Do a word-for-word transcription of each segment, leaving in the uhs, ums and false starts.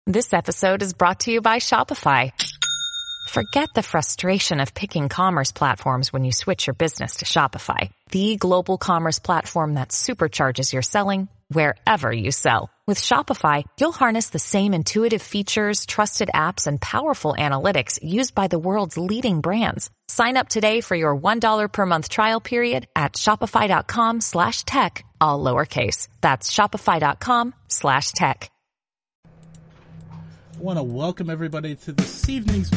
This episode is brought to you by Shopify. Forget the frustration of picking commerce platforms when you switch your business to Shopify, the global commerce platform that supercharges your selling wherever you sell. With Shopify, you'll harness the same intuitive features, trusted apps, and powerful analytics used by the world's leading brands. Sign up today for your one dollar per month trial period at shopify.com slash tech, all lowercase. That's shopify.com slash tech. I want to welcome everybody to this evening's...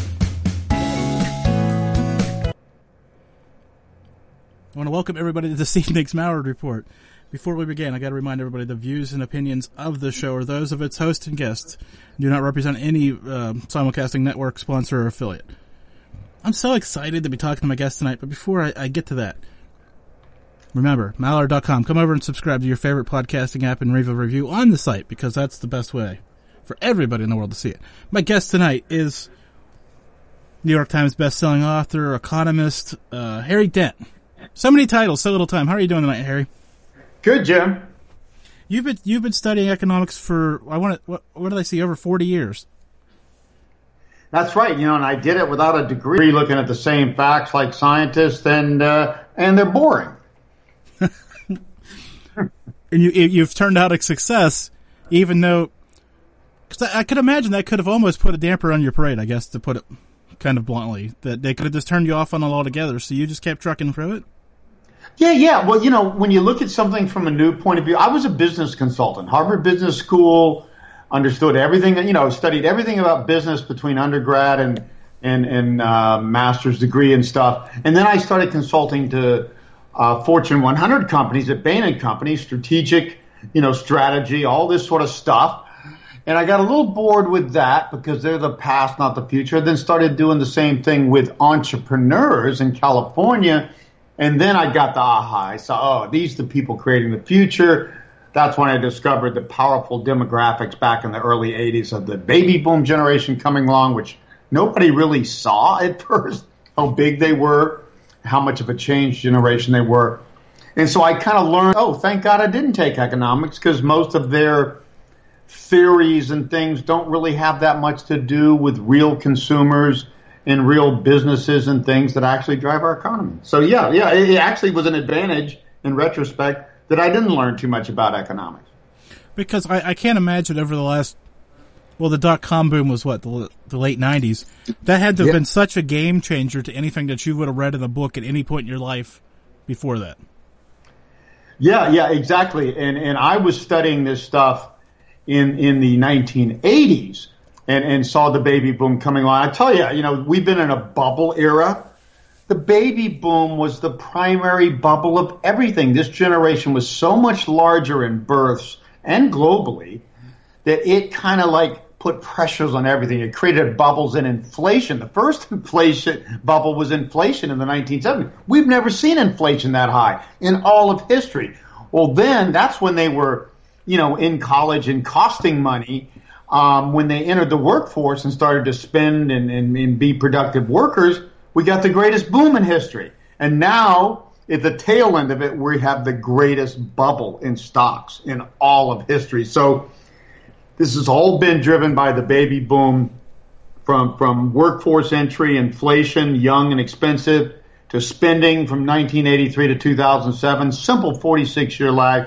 I want to welcome everybody to this evening's Mallard Report. Before we begin, I got to remind everybody the views and opinions of the show are those of its host and guests, do not represent any uh, simulcasting network, sponsor, or affiliate. I'm so excited to be talking to my guest tonight, but before I, I get to that, remember, Mallard dot com. Come over and subscribe to your favorite podcasting app and leave a review on the site, because that's the best way for everybody in the world to see it. My guest tonight is New York Times bestselling author, economist, uh, Harry Dent. So many titles, so little time. How are you doing tonight, Harry? Good, Jim. You've been you've been studying economics for I want to what, what did I see over forty years? That's right. You know, and I did it without a degree, looking at the same facts like scientists, and uh, and they're boring. And you you've turned out a success, even though, because I, I could imagine that could have almost put a damper on your parade. I guess, to put it kind of bluntly, that they could have just turned you off on it altogether. So you just kept trucking through it. Yeah, yeah. Well, you know, when you look at something from a new point of view, I was a business consultant, Harvard Business School, understood everything, you know, studied everything about business between undergrad and and, and uh, master's degree and stuff. And then I started consulting to uh, Fortune one hundred companies at Bain and Company, strategic, you know, strategy, all this sort of stuff. And I got a little bored with that because they're the past, not the future. Then started doing the same thing with entrepreneurs in California. And then I got the aha. I saw, oh, these are the people creating the future. That's when I discovered the powerful demographics back in the early eighties of the baby boom generation coming along, which nobody really saw at first, how big they were, how much of a change generation they were. And so I kind of learned, oh, thank God I didn't take economics, because most of their theories and things don't really have that much to do with real consumers and real businesses and things that actually drive our economy. So, yeah, yeah, it actually was an advantage in retrospect that I didn't learn too much about economics. Because I, I can't imagine over the last, well, the dot-com boom was what, the, the late nineties. That had to have yeah. been such a game changer to anything that you would have read in a book at any point in your life before that. Yeah, yeah, exactly. And and I was studying this stuff in in the nineteen eighties and, and saw the baby boom coming along. I tell you, you know, we've been in a bubble era. The baby boom was the primary bubble of everything. This generation was so much larger in births and globally that it kind of like put pressures on everything. It created bubbles in inflation. The first inflation bubble was inflation in the nineteen seventies. We've never seen inflation that high in all of history. Well, then that's when they were, you know, in college and costing money. Um, when they entered the workforce and started to spend and, and, and be productive workers, we got the greatest boom in history. And now, at the tail end of it, we have the greatest bubble in stocks in all of history. So this has all been driven by the baby boom, from, from workforce entry, inflation, young and expensive, to spending from nineteen eighty-three to two thousand seven, simple forty-six year lag.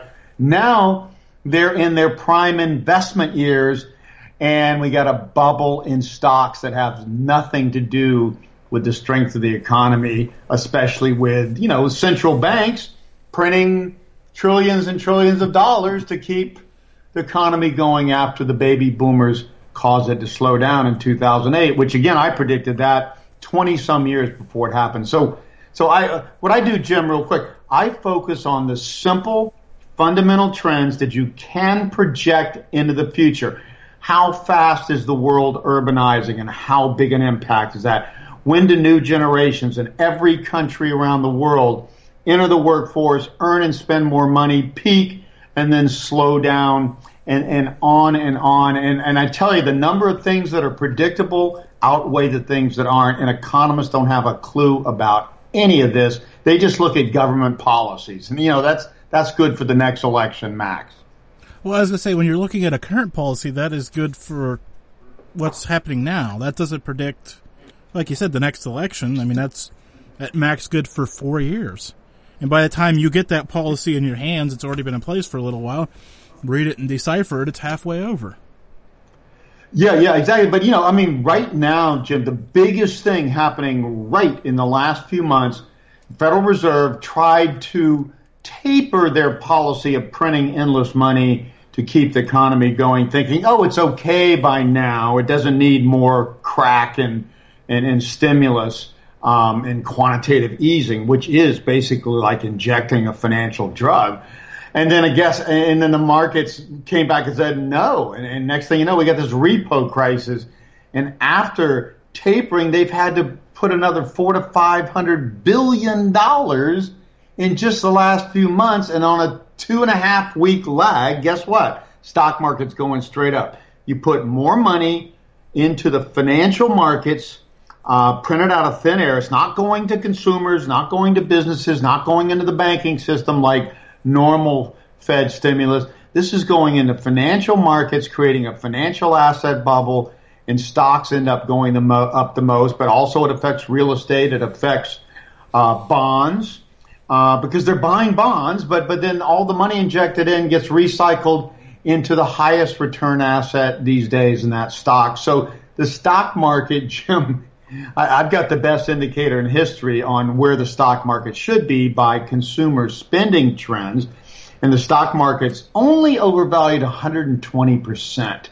Now they're in their prime investment years, and we got a bubble in stocks that have nothing to do with the strength of the economy, especially with, you know, central banks printing trillions and trillions of dollars to keep the economy going after the baby boomers caused it to slow down in two thousand eight, which again, I predicted that twenty some years before it happened. So, so I, uh, what I do, Jim, real quick, I focus on the simple fundamental trends that you can project into the future. How fast is the world urbanizing, and how big an impact is that? When do new generations in every country around the world enter the workforce, earn and spend more money, peak, and then slow down, and, and on and on. And, and I tell you, the number of things that are predictable outweigh the things that aren't, and economists don't have a clue about any of this. They just look at government policies. And, you know, that's that's good for the next election, max. Well, I was going to say, when you're looking at a current policy, that is good for what's happening now. That doesn't predict, like you said, the next election. I mean, that's at max good for four years. And by the time you get that policy in your hands, it's already been in place for a little while. Read it and decipher it, it's halfway over. Yeah, yeah, exactly. But, you know, I mean, right now, Jim, the biggest thing happening right in the last few months, the Federal Reserve tried to taper their policy of printing endless money to keep the economy going, thinking, oh, it's okay by now. It doesn't need more crack and, and, and stimulus um, and quantitative easing, which is basically like injecting a financial drug. And then I guess, and then the markets came back and said no. And, and next thing you know, we got this repo crisis. And after tapering, they've had to put another four to five hundred billion dollars in just the last few months. And on a two and a half week lag, guess what? Stock market's going straight up. You put more money into the financial markets, uh, printed out of thin air. It's not going to consumers, not going to businesses, not going into the banking system like normal Fed stimulus. This is going into financial markets, creating a financial asset bubble, and stocks end up going the mo- up the most. But also it affects real estate. It affects uh, bonds uh, because they're buying bonds. But but then all the money injected in gets recycled into the highest return asset these days, and that's stock. So the stock market, Jim, I, I've got the best indicator in history on where the stock market should be by consumer spending trends. And the stock market's only overvalued one hundred twenty percent,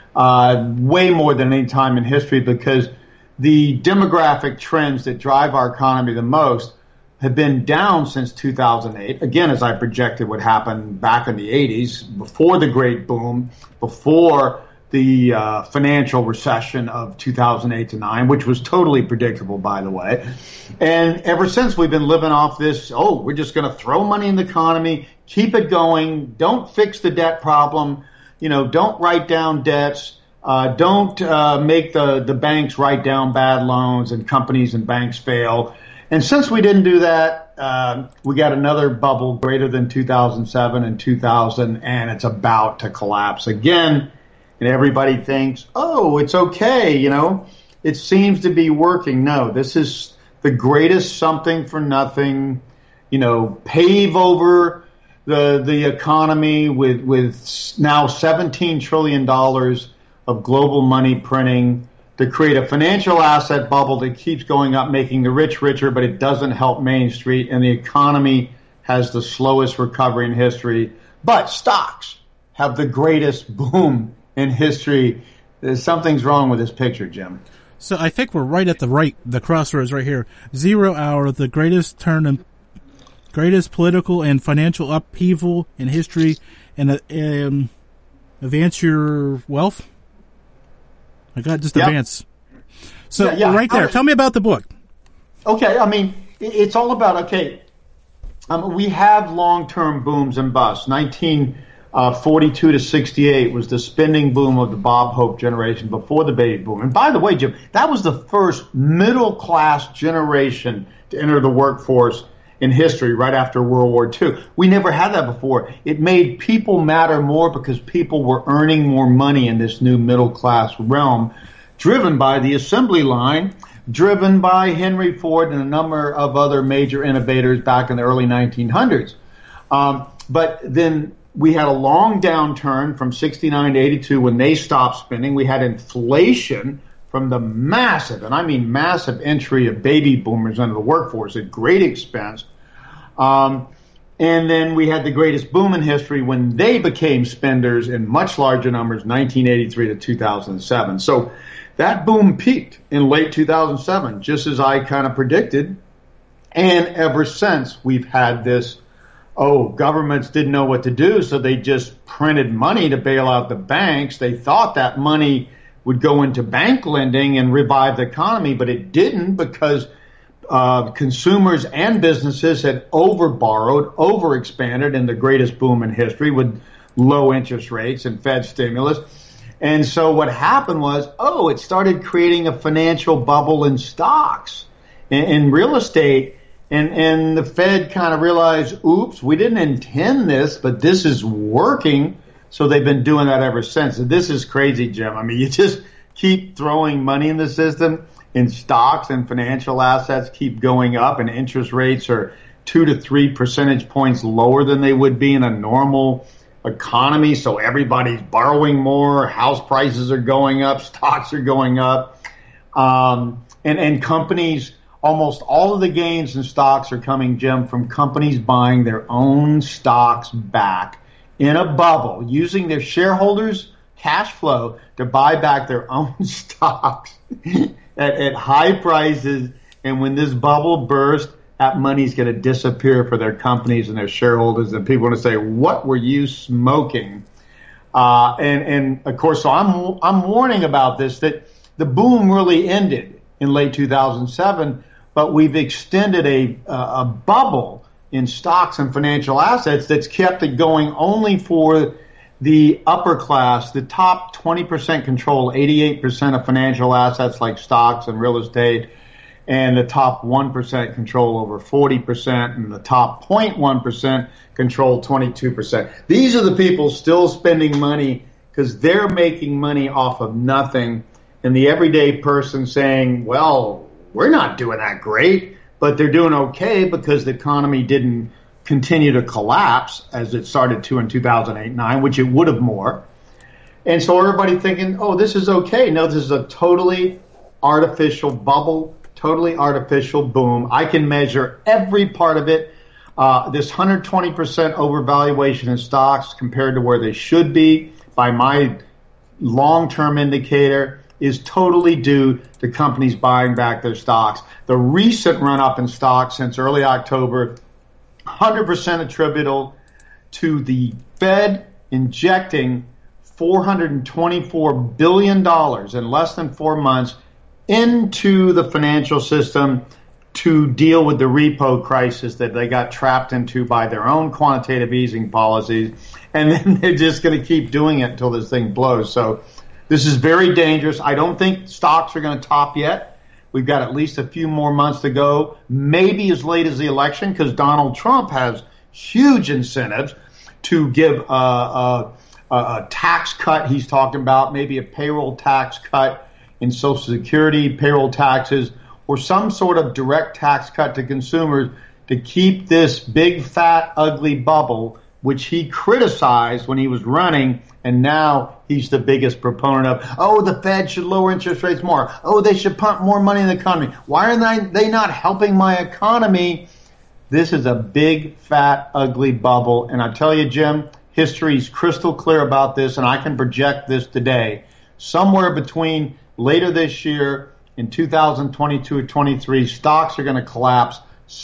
uh, way more than any time in history, because the demographic trends that drive our economy the most have been down since two thousand eight. Again, as I projected would happen back in the eighties, before the great boom, before the uh, financial recession of two thousand eight to nine, which was totally predictable, by the way. And ever since, we've been living off this, oh, we're just going to throw money in the economy, keep it going, don't fix the debt problem, you know, don't write down debts, uh, don't uh, make the, the banks write down bad loans and companies and banks fail. And since we didn't do that, uh, we got another bubble greater than two thousand seven and two thousand, and it's about to collapse again. And everybody thinks, oh, it's okay, you know, it seems to be working. No, this is the greatest something for nothing, you know, pave over the the economy with, with now seventeen trillion dollars of global money printing to create a financial asset bubble that keeps going up, making the rich richer, but it doesn't help Main Street. And the economy has the slowest recovery in history. But stocks have the greatest boom in history. There's something's wrong with this picture, Jim. So I think we're right at the right, the crossroads right here. Zero hour, the greatest turn in, greatest political and financial upheaval in history, and uh, um, advance your wealth. I got just yep. advance. So yeah, yeah. right there, I, tell me about the book. Okay, I mean, it's all about, okay, um, we have long-term booms and busts. nineteen forty-two to sixty-eight was the spending boom of the Bob Hope generation before the baby boom. And by the way, Jim, that was the first middle-class generation to enter the workforce in history right after World War Two. We never had that before. It made people matter more because people were earning more money in this new middle-class realm, driven by the assembly line, driven by Henry Ford and a number of other major innovators back in the early nineteen hundreds. Um, but then we had a long downturn from sixty-nine to eighty-two when they stopped spending. We had inflation from the massive, and I mean massive, entry of baby boomers into the workforce at great expense. Um, and then we had the greatest boom in history when they became spenders in much larger numbers, nineteen eighty-three to two thousand seven. So that boom peaked in late two thousand seven, just as I kind of predicted. And ever since, we've had this, oh, governments didn't know what to do, so they just printed money to bail out the banks. They thought that money would go into bank lending and revive the economy, but it didn't, because uh, consumers and businesses had overborrowed, overexpanded in the greatest boom in history with low interest rates and Fed stimulus. And so what happened was, oh, it started creating a financial bubble in stocks, in, in real estate. And, and the Fed kind of realized, oops, we didn't intend this, but this is working. So they've been doing that ever since. And this is crazy, Jim. I mean, you just keep throwing money in the system, and stocks and financial assets keep going up, and interest rates are two to three percentage points lower than they would be in a normal economy. So everybody's borrowing more, house prices are going up, stocks are going up, um, and, and companies, almost all of the gains in stocks are coming, Jim, from companies buying their own stocks back in a bubble, using their shareholders' cash flow to buy back their own stocks at, at high prices. And when this bubble bursts, that money's going to disappear for their companies and their shareholders, and people are going to say, "What were you smoking?" Uh, and and of course, so I'm I'm warning about this, that the boom really ended in late two thousand seven, but we've extended a a bubble in stocks and financial assets that's kept it going only for the upper class, the top twenty percent control eighty-eight percent of financial assets like stocks and real estate, and the top one percent control over forty percent, and the top zero point one percent control twenty-two percent. These are the people still spending money because they're making money off of nothing, and the everyday person saying, well, we're not doing that great, but they're doing okay because the economy didn't continue to collapse as it started to in two thousand eight nine, which it would have more. And so everybody thinking, oh, this is okay. No, this is a totally artificial bubble, totally artificial boom. I can measure every part of it. Uh, this one hundred twenty percent overvaluation in stocks compared to where they should be by my long-term indicator is totally due to companies buying back their stocks. The recent run-up in stocks since early October, one hundred percent attributable to the Fed injecting four hundred twenty-four billion dollars in less than four months into the financial system to deal with the repo crisis that they got trapped into by their own quantitative easing policies. And then they're just going to keep doing it until this thing blows. So this is very dangerous. I don't think stocks are going to top yet. We've got at least a few more months to go, maybe as late as the election, because Donald Trump has huge incentives to give a, a, a tax cut. He's talking about maybe a payroll tax cut in Social Security, payroll taxes, or some sort of direct tax cut to consumers to keep this big, fat, ugly bubble, which he criticized when he was running, and now he's the biggest proponent of, oh, the Fed should lower interest rates more. Oh, they should pump more money in the economy. Why are they not helping my economy? This is a big, fat, ugly bubble. And I tell you, Jim, history's crystal clear about this, and I can project this today. Somewhere between later this year in two thousand twenty-two or twenty-three, stocks are going to collapse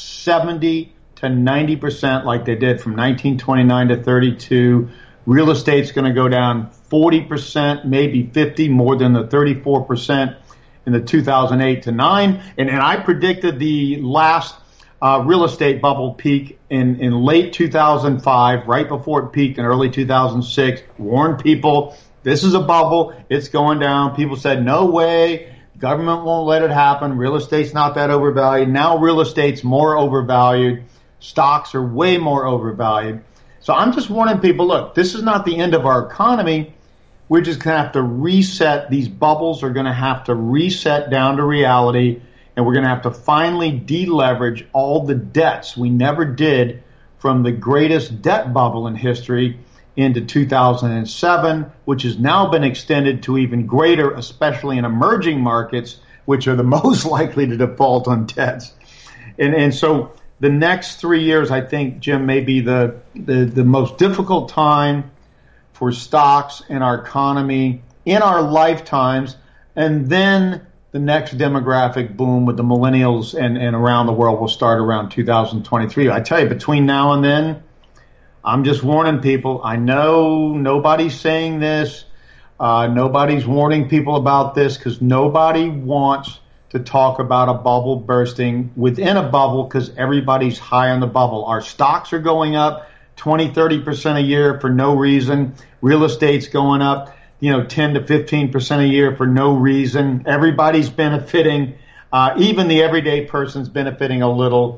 seventy to ninety percent like they did from nineteen twenty-nine to thirty-two. Real estate's going to go down forty percent, maybe fifty, more than the thirty-four percent in the two thousand eight to nine. And, and I predicted the last uh, real estate bubble peak in, in late two thousand five, right before it peaked in early two thousand six, warned people, this is a bubble, it's going down. People said, no way. Government won't let it happen. Real estate's not that overvalued. Now real estate's more overvalued. Stocks are way more overvalued. So I'm just warning people, look, this is not the end of our economy. We're just going to have to reset. These bubbles are going to have to reset down to reality, and we're going to have to finally deleverage all the debts we never did from the greatest debt bubble in history into two thousand seven, which has now been extended to even greater, especially in emerging markets, which are the most likely to default on debts. And, and so the next three years, I think, Jim, may be the, the, the most difficult time for stocks and our economy in our lifetimes. And then the next demographic boom with the millennials and, and around the world will start around two thousand twenty-three. I tell you, between now and then, I'm just warning people. I know nobody's saying this. Uh, nobody's warning people about this because nobody wants to talk about a bubble bursting within a bubble because everybody's high on the bubble. Our stocks are going up twenty, thirty percent a year for no reason. Real estate's going up, you know, ten to fifteen percent a year for no reason. Everybody's benefiting. Uh, even the everyday person's benefiting a little.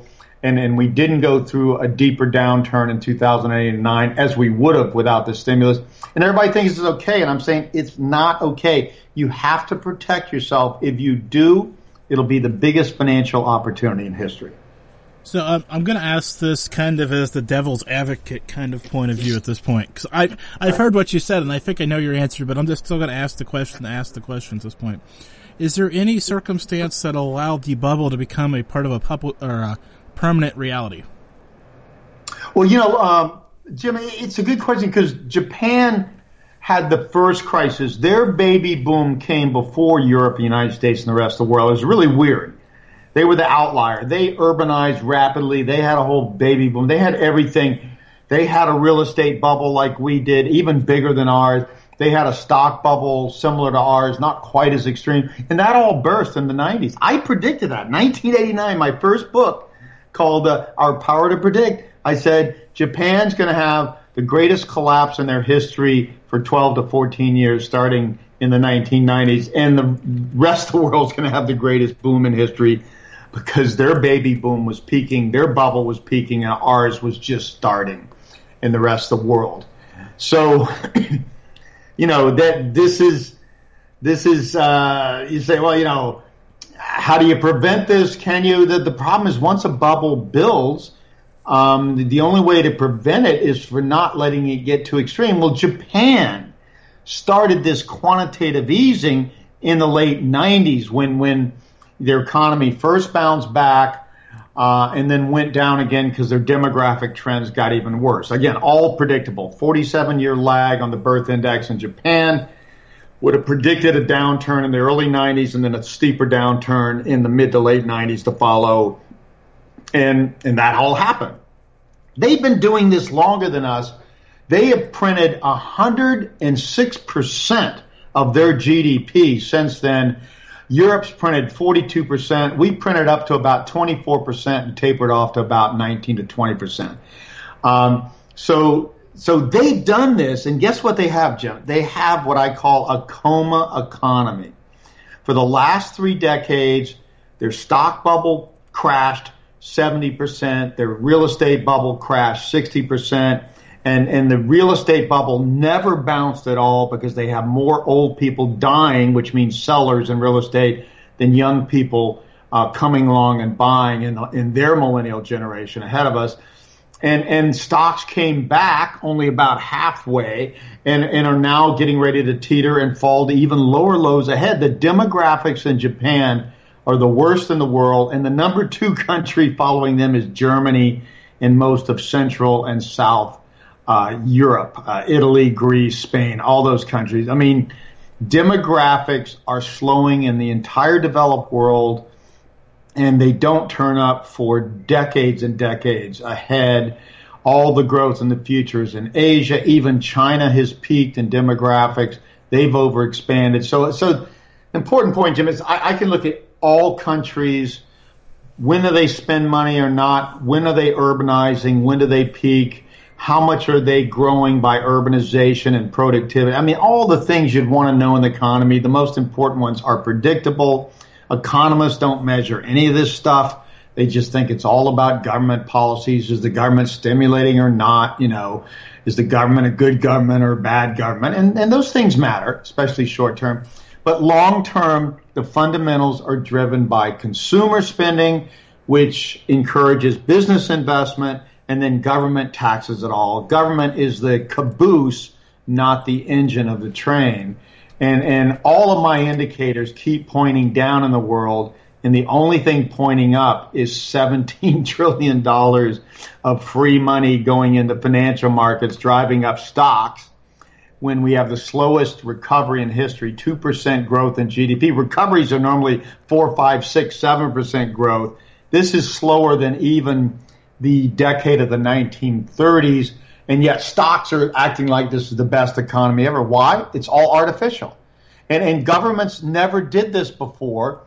And, and we didn't go through a deeper downturn in two thousand eight and nine as we would have without the stimulus. And everybody thinks it's okay, and I'm saying it's not okay. You have to protect yourself. If you do, it'll be the biggest financial opportunity in history. So um, I'm going to ask this kind of as the devil's advocate kind of point of view at this point. Because I, I've heard what you said, and I think I know your answer, but I'm just still going to ask the question, ask the question at this point. Is there any circumstance that will allow the bubble to become a part of a public or a permanent reality? Well, you know, um, Jimmy, it's a good question because Japan had the first crisis. Their baby boom came before Europe, the United States, and the rest of the world. It was really weird. They were the outlier. They urbanized rapidly. They had a whole baby boom. They had everything. They had a real estate bubble like we did, even bigger than ours. They had a stock bubble similar to ours, not quite as extreme. And that all burst in the nineties. I predicted that. nineteen eighty-nine, my first book called uh, Our Power to Predict. I said Japan's going to have the greatest collapse in their history for twelve to fourteen years starting in the nineteen nineties. And the rest of the world's going to have the greatest boom in history because their baby boom was peaking, their bubble was peaking, and ours was just starting in the rest of the world. So, you know, that this is, this is, uh, you say, well, you know, how do you prevent this? Can you? The, the problem is once a bubble builds, um, the, the only way to prevent it is for not letting it get too extreme. Well, Japan started this quantitative easing in the late nineties when, when their economy first bounced back, uh, and then went down again because their demographic trends got even worse. Again, all predictable. forty-seven year lag on the birth index in Japan would have predicted a downturn in the early nineties and then a steeper downturn in the mid to late nineties to follow. And, and that all happened. They've been doing this longer than us. They have printed one hundred six percent of their G D P since then. Europe's printed forty-two percent. We printed up to about twenty-four percent and tapered off to about nineteen to twenty percent. Um, so, so they've done this, and guess what they have, Jim? They have what I call a coma economy. For the last three decades, their stock bubble crashed seventy percent. Their real estate bubble crashed sixty percent. And, and the real estate bubble never bounced at all because they have more old people dying, which means sellers in real estate, than young people uh, coming along and buying in, in their millennial generation ahead of us. And, and stocks came back only about halfway and, and are now getting ready to teeter and fall to even lower lows ahead. The demographics in Japan are the worst in the world, and the number two country following them is Germany and most of Central and South Uh, Europe, uh, Italy, Greece, Spain, all those countries. I mean, demographics are slowing in the entire developed world, and they don't turn up for decades and decades ahead. All the growth in the futures in Asia, even China has peaked in demographics. They've overexpanded. So, so important point, Jim, is I, I can look at all countries. When do they spend money or not? When are they urbanizing? When do they peak? How much are they growing by urbanization and productivity? I mean, all the things you'd want to know in the economy. The most important ones are predictable. Economists don't measure any of this stuff. They just think it's all about government policies. Is the government stimulating or not? You know, is the government a good government or a bad government? And, and those things matter, especially short term. But long term, the fundamentals are driven by consumer spending, which encourages business investment, and then government taxes it all. Government is the caboose, not the engine of the train. And, and all of my indicators keep pointing down in the world, and the only thing pointing up is seventeen trillion dollars of free money going into financial markets, driving up stocks when we have the slowest recovery in history, two percent growth in G D P. Recoveries are normally four, five, six, seven percent growth. This is slower than even the decade of the nineteen thirties, and yet stocks are acting like this is the best economy ever. Why? It's all artificial. And, and governments never did this before.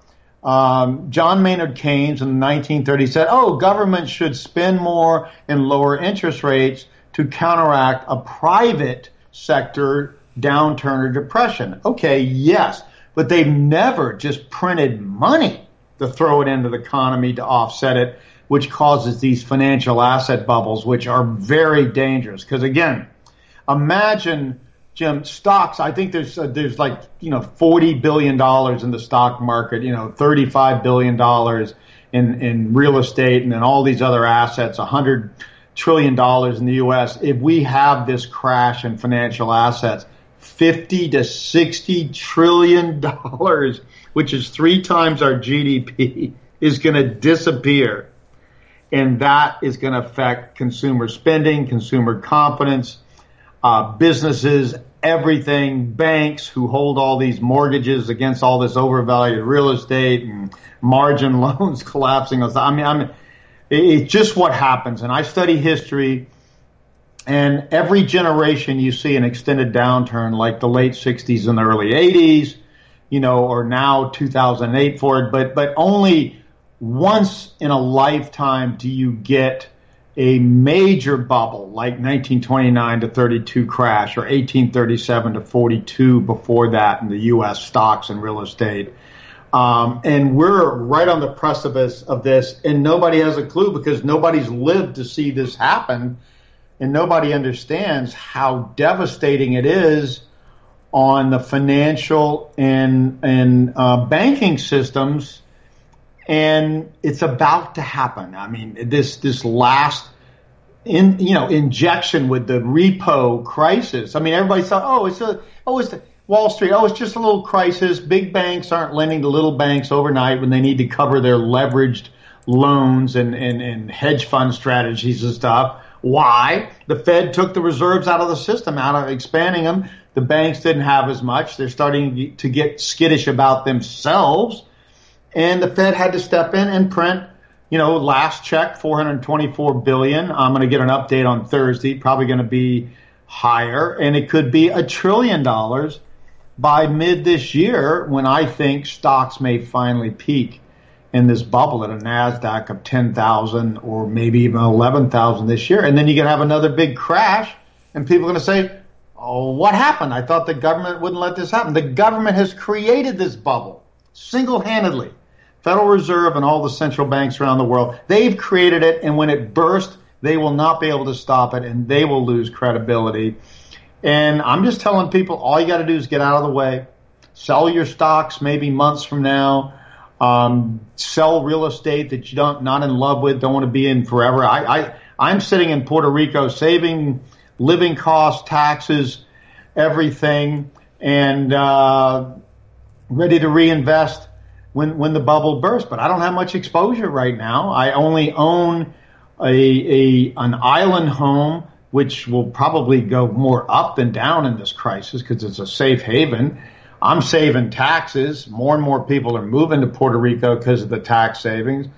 Um, John Maynard Keynes in the nineteen thirties said, oh, government should spend more and lower interest rates to counteract a private sector downturn or depression. Okay, yes, but they've never just printed money to throw it into the economy to offset it. which causes these financial asset bubbles, which are very dangerous. Because again, imagine, Jim, stocks. I think there's uh, there's like you know forty billion dollars in the stock market, you know thirty-five billion dollars in in real estate, and then all these other assets, one hundred trillion dollars in the U S. If we have this crash in financial assets, fifty to sixty trillion dollars, which is three times our G D P, is going to disappear. And that is going to affect consumer spending, consumer confidence, uh, businesses, everything, banks who hold all these mortgages against all this overvalued real estate and margin loans collapsing. I mean, I mean, it's just what happens. And I study history, and every generation you see an extended downturn, like the late sixties and the early eighties, you know, or now two thousand eight for it. But, but only once in a lifetime do you get a major bubble like nineteen twenty-nine to thirty-two crash, or eighteen thirty-seven to forty-two before that in the U S stocks and real estate. Um, and we're right on the precipice of this, and nobody has a clue because nobody's lived to see this happen, and nobody understands how devastating it is on the financial and and uh, banking systems. And it's about to happen. I mean, this this last in you know injection with the repo crisis. I mean, everybody thought, oh, it's a oh, it's the Wall Street. Oh, it's just a little crisis. Big banks aren't lending to little banks overnight when they need to cover their leveraged loans and and, and hedge fund strategies and stuff. Why? The Fed took the reserves out of the system, out of expanding them. The banks didn't have as much. They're starting to get skittish about themselves. And the Fed had to step in and print, you know, last check, four hundred twenty-four billion dollars. I'm going to get an update on Thursday, probably going to be higher. And it could be a trillion dollars by mid this year, when I think stocks may finally peak in this bubble at a NASDAQ of ten thousand or maybe even eleven thousand this year. And then you can have another big crash, and people are going to say, oh, what happened? I thought the government wouldn't let this happen. The government has created this bubble single-handedly. Federal Reserve and all the central banks around the world, they've created it, and when it bursts, they will not be able to stop it, and they will lose credibility. And I'm just telling people, all you got to do is get out of the way, sell your stocks maybe months from now, um, sell real estate that you don't not in love with, don't want to be in forever. I, I I'm sitting in Puerto Rico saving living costs, taxes, everything, and uh, ready to reinvest when when the bubble bursts. But I don't have much exposure right now. I only own a, a an island home, which will probably go more up than down in this crisis because it's a safe haven. I'm saving taxes. More and more people are moving to Puerto Rico because of the tax savings.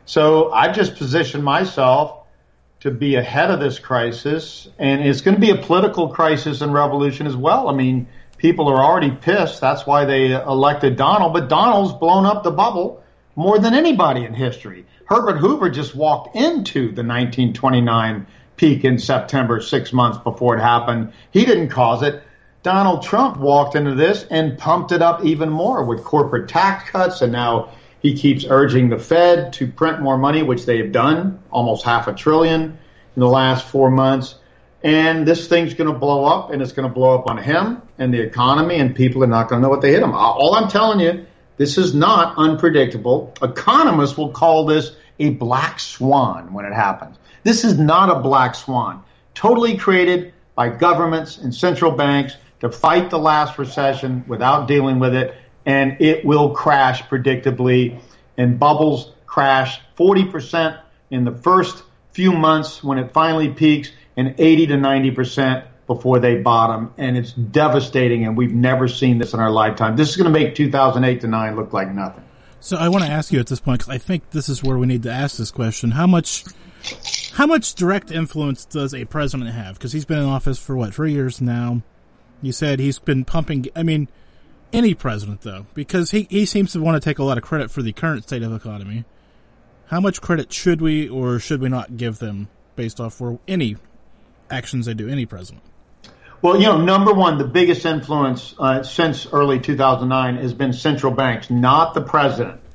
So I've just positioned myself to be ahead of this crisis, and it's going to be a political crisis and revolution as well. I mean, people are already pissed. That's why they elected Donald. But Donald's blown up the bubble more than anybody in history. Herbert Hoover just walked into the nineteen twenty-nine peak in September, six months before it happened. He didn't cause it. Donald Trump walked into this and pumped it up even more with corporate tax cuts, and now he keeps urging the Fed to print more money, which they have done, almost half a trillion in the last four months. And this thing's going to blow up, and it's going to blow up on him and the economy, and people are not going to know what they hit him. All I'm telling you, this is not unpredictable. Economists will call this a black swan when it happens. This is not a black swan, totally created by governments and central banks to fight the last recession without dealing with it, and it will crash predictably. And bubbles crash forty percent in the first few months when it finally peaks, and eighty to ninety percent before they bottom. And it's devastating, and we've never seen this in our lifetime. This is going to make two thousand eight to nine look like nothing. So I want to ask you at this point, because I think this is where we need to ask this question. How much how much direct influence does a president have? Because he's been in office for, what, three years now? You said he's been pumping, I mean, any president, though, because he, he seems to want to take a lot of credit for the current state of the economy. How much credit should we or should we not give them based off for any actions they do, any president? Well, you know, number one, the biggest influence uh, since early two thousand nine has been central banks, not the president.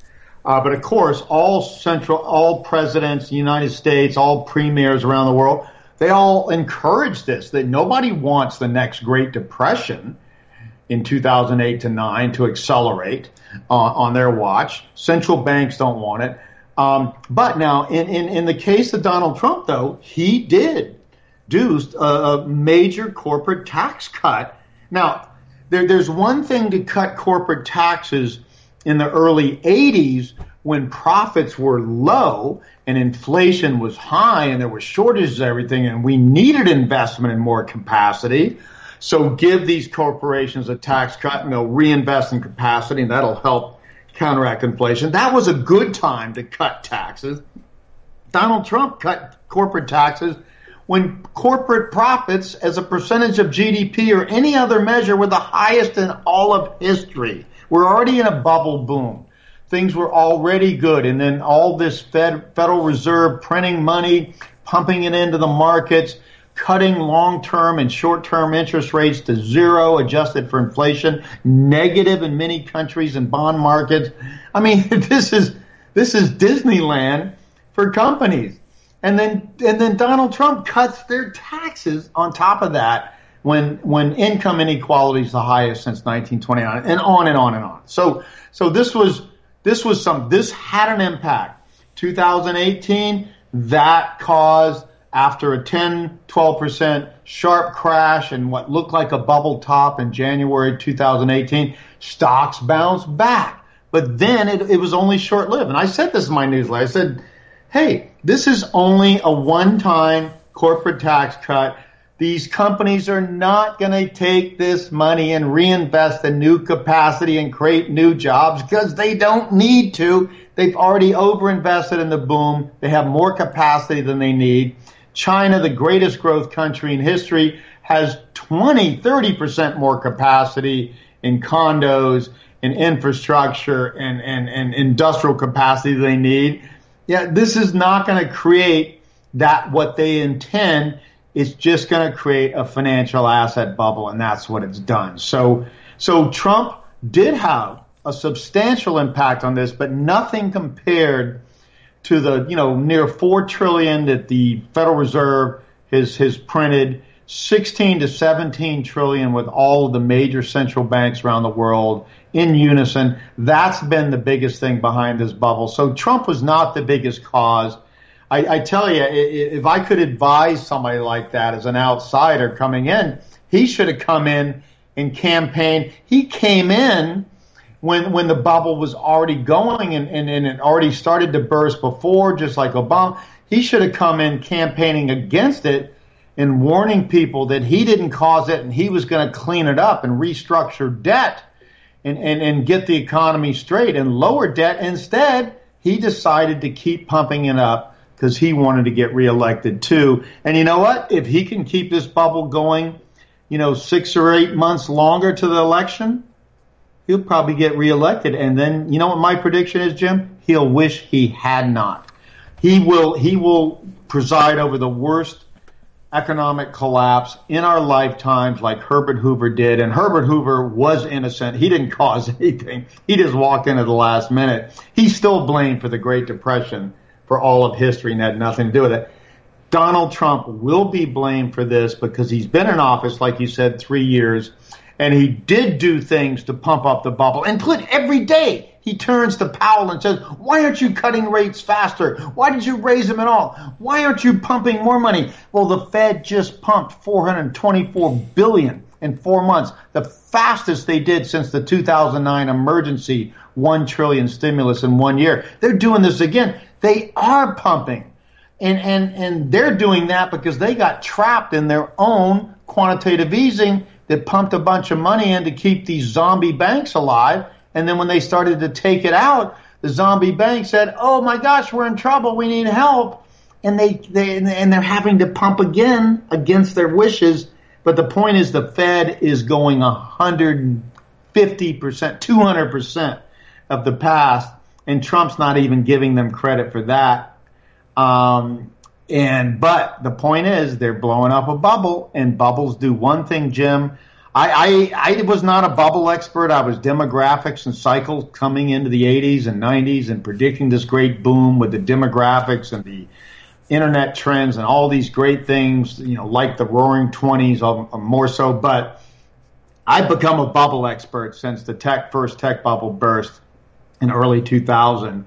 Uh, but of course, all central, all presidents in the United States, all premiers around the world, they all encourage this, that nobody wants the next Great Depression in two thousand eight to nine to accelerate uh, on their watch. Central banks don't want it. Um, but now, in, in, in the case of Donald Trump, though, he did do a, a major corporate tax cut. Now, there, there's one thing to cut corporate taxes in the early eighties when profits were low and inflation was high and there were shortages of everything and we needed investment in more capacity. So give these corporations a tax cut and they'll reinvest in capacity and that'll help counteract inflation. That was a good time to cut taxes. Donald Trump cut corporate taxes when corporate profits as a percentage of G D P or any other measure were the highest in all of history. We're already in a bubble boom. Things were already good. And then all this Fed, Federal Reserve printing money, pumping it into the markets, cutting long-term and short-term interest rates to zero, adjusted for inflation, negative in many countries and bond markets. I mean, this is this is Disneyland for companies. And then and then Donald Trump cuts their taxes on top of that when when income inequality is the highest since nineteen twenty-nine, and on and on and on. So so this was this was some this had an impact. two thousand eighteen, that caused, after a ten, twelve percent sharp crash and what looked like a bubble top in January two thousand eighteen, stocks bounced back. But then it, it was only short-lived. And I said this in my newsletter. I said, hey, this is only a one-time corporate tax cut. These companies are not going to take this money and reinvest in new capacity and create new jobs because they don't need to. They've already overinvested in the boom. They have more capacity than they need. China, the greatest growth country in history, has twenty, thirty percent more capacity in condos and infrastructure and, and, and industrial capacity than they need. Yeah, this is not going to create that what they intend. It's just going to create a financial asset bubble, and that's what it's done. So, so Trump did have a substantial impact on this, but nothing compared to the, you know, near four trillion that the Federal Reserve has, has printed, sixteen to seventeen trillion with all of the major central banks around the world in unison. That's been the biggest thing behind this bubble. So Trump was not the biggest cause. I, I tell you, if I could advise somebody like that as an outsider coming in, he should have come in and campaigned. He came in when when the bubble was already going and, and, and it already started to burst before, just like Obama. He should have come in campaigning against it and warning people that he didn't cause it and he was going to clean it up and restructure debt and, and, and get the economy straight and lower debt. Instead, he decided to keep pumping it up because he wanted to get reelected too. And you know what? If he can keep this bubble going, you know, six or eight months longer to the election, he'll probably get reelected. And then, you know what my prediction is, Jim? He'll wish he had not. He will, he will preside over the worst economic collapse in our lifetimes like Herbert Hoover did. And Herbert Hoover was innocent. He didn't cause anything. He just walked in at the last minute. He's still blamed for the Great Depression for all of history and had nothing to do with it. Donald Trump will be blamed for this because he's been in office, like you said, three years, and he did do things to pump up the bubble. And Clint, every day he turns to Powell and says, why aren't you cutting rates faster? Why did you raise them at all? Why aren't you pumping more money? Well, the Fed just pumped four hundred twenty-four billion dollars in four months, the fastest they did since the two thousand nine emergency one trillion dollars stimulus in one year. They're doing this again. They are pumping. And, and, and they're doing that because they got trapped in their own quantitative easing that pumped a bunch of money in to keep these zombie banks alive. And then when they started to take it out, the zombie banks said, oh my gosh, we're in trouble. We need help. And they, they, and they're having to pump again against their wishes. But the point is the Fed is going one hundred fifty percent, two hundred percent of the past. And Trump's not even giving them credit for that. Um, and but the point is they're blowing up a bubble, and bubbles do one thing, Jim. I, I, I was not a bubble expert. I was demographics and cycles coming into the eighties and nineties and predicting this great boom with the demographics and the internet trends and all these great things, you know, like the roaring twenties or more so. But I've become a bubble expert since the tech first tech bubble burst in early two thousand.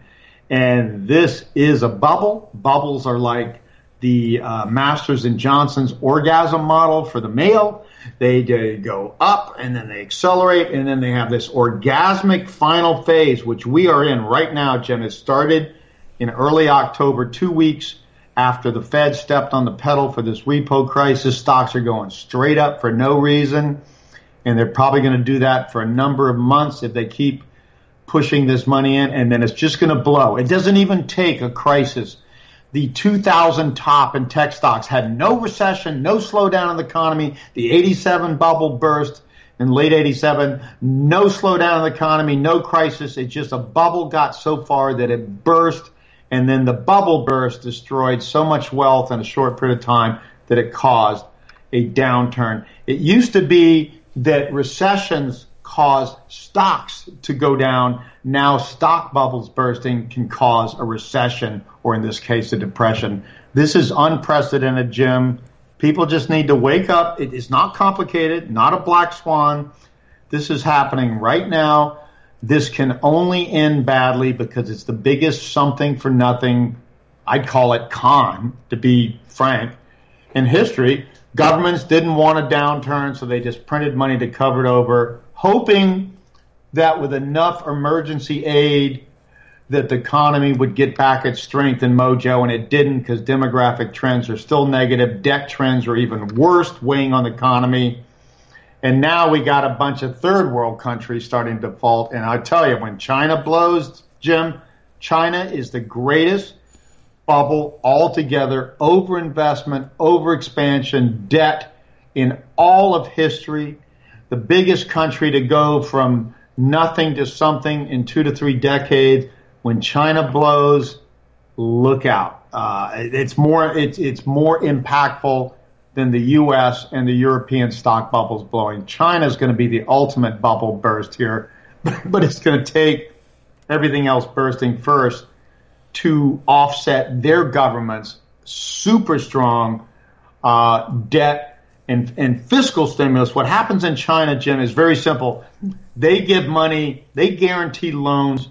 And this is a bubble. Bubbles are like the uh, Masters and Johnson's orgasm model for the male. They, they go up and then they accelerate and then they have this orgasmic final phase, which we are in right now, Jim. It started in early October, two weeks after the Fed stepped on the pedal for this repo crisis. Stocks are going straight up for no reason, and they're probably going to do that for a number of months if they keep pushing this money in, and then it's just going to blow. It doesn't even take a crisis. The two thousand top in tech stocks had no recession, no slowdown in the economy. The eighty-seven bubble burst in late eighty-seven, no slowdown in the economy, no crisis. It just a bubble got so far that it burst, and then the bubble burst destroyed so much wealth in a short period of time that it caused a downturn. It used to be that recessions caused stocks to go down. Now stock bubbles bursting can cause a recession, or in this case, a depression. This is unprecedented, Jim. People just need to wake up. It is not complicated, not a black swan. This is happening right now. This can only end badly because it's the biggest something for nothing, I'd call it con, to be frank, in history. Governments didn't want a downturn, so they just printed money to cover it over, hoping that with enough emergency aid that the economy would get back its strength and mojo, and it didn't because demographic trends are still negative. Debt trends are even worse, weighing on the economy. And now we got a bunch of third world countries starting to default. And I tell you, when China blows, Jim, China is the greatest bubble altogether, overinvestment, overexpansion, debt in all of history. The biggest country to go from nothing to something in two to three decades. When China blows, look out. Uh, it's more, it's, it's more impactful than the U S and the European stock bubbles blowing. China's going to be the ultimate bubble burst here, but it's going to take everything else bursting first to offset their government's super strong uh, debt and, and fiscal stimulus. What happens in China, Jim, is very simple. They give money, they guarantee loans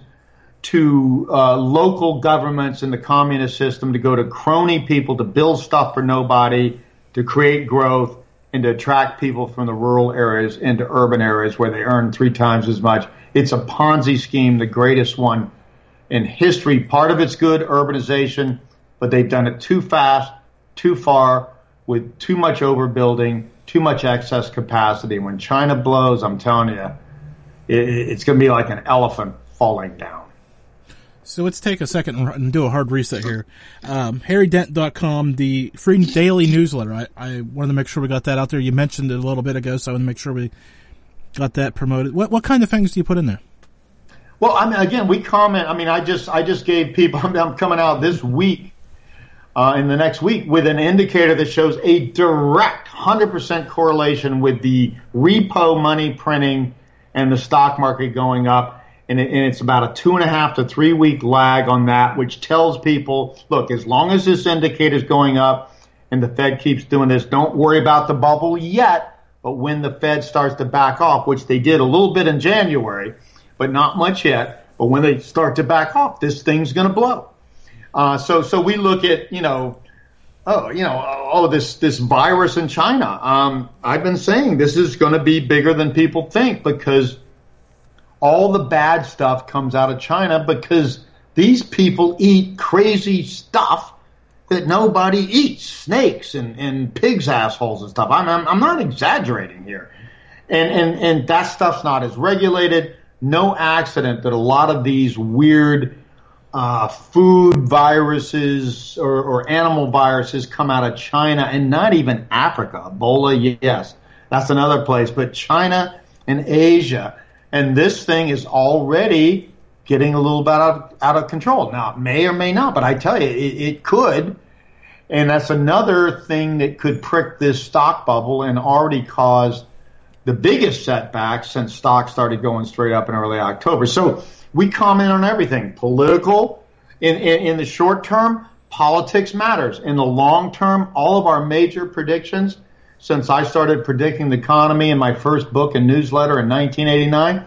to uh, local governments in the communist system to go to crony people to build stuff for nobody, to create growth, and to attract people from the rural areas into urban areas where they earn three times as much. It's a Ponzi scheme, the greatest one in history. Part of it's good, urbanization, but they've done it too fast, too far, with too much overbuilding, too much excess capacity. When China blows, I'm telling you, it, it's going to be like an elephant falling down. So let's take a second and do a hard reset here. Um, Harry Dent dot com, the free daily newsletter. I, I wanted to make sure we got that out there. You mentioned it a little bit ago, so I want to make sure we got that promoted. What what kind of things do you put in there? Well, I mean, again, we comment. I mean, I just I just gave people. I'm coming out this week, uh, in the next week, with an indicator that shows a direct one hundred percent correlation with the repo money printing and the stock market going up. And, it, and it's about a two and a half to three week lag on that, which tells people, look, as long as this indicator is going up and the Fed keeps doing this, don't worry about the bubble yet. But when the Fed starts to back off, which they did a little bit in January, but not much yet. But when they start to back off, this thing's going to blow. Uh, so, so we look at, you know, oh, you know, oh, this, this virus in China. Um, I've been saying this is going to be bigger than people think because all the bad stuff comes out of China because these people eat crazy stuff that nobody eats, snakes and, and pigs' assholes and stuff. I'm, I'm, I'm not exaggerating here. And, and, and that stuff's not as regulated. No accident that a lot of these weird uh, food viruses or, or animal viruses come out of China and not even Africa. Ebola, yes, that's another place. But China and Asia. And this thing is already getting a little bit out of, out of control. Now, it may or may not, but I tell you, it, it could. And that's another thing that could prick this stock bubble and already caused the biggest setback since stocks started going straight up in early October. So we comment on everything. Political, in, in, in the short term, politics matters. In the long term, all of our major predictions, since I started predicting the economy in my first book and newsletter in nineteen eighty-nine,